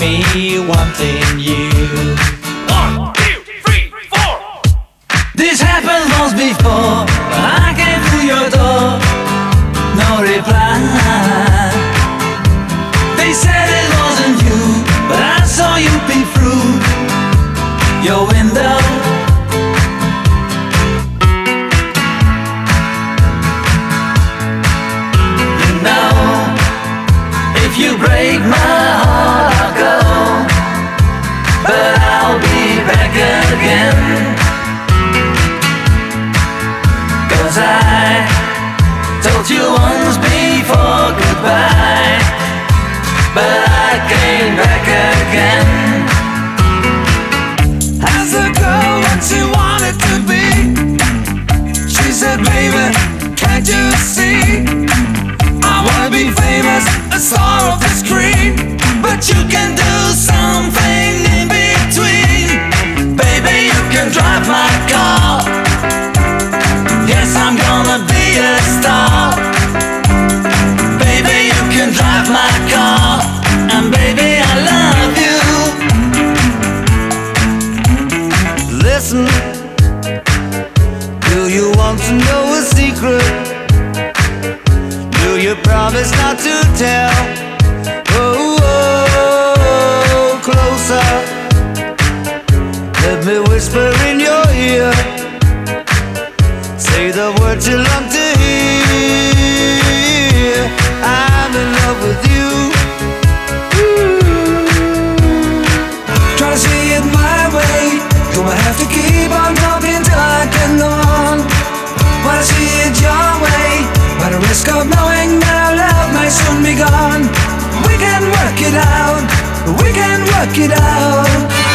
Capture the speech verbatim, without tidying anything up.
me wanting you. One, two, three, four. This happened once before, but I came through your door, no reply. They said it wasn't you, but I saw you peek through your window. You know, if you break my heart, I'll go, but I'll be back again. 'Cause I told you once before goodbye, but I came back again. As a girl what she wanted to be, she said, baby, can't you see? I wanna be famous, a star of the screen, but you can do something in between. Baby, you can drive my car. Yes, I'm gonna be a star. Baby, you can drive my car, and baby, I love you. Listen, do you want to know a secret? Do you promise not to tell? Oh, oh, closer, let me whisper in your ear. Say the words you love to hear. I'm in love with you. Ooh. Try to see it my way. Gonna have to keep on talking till I can go on. Wanna see it your way, by the risk of knowing that our love may soon be gone. We can work it out, we can work it out.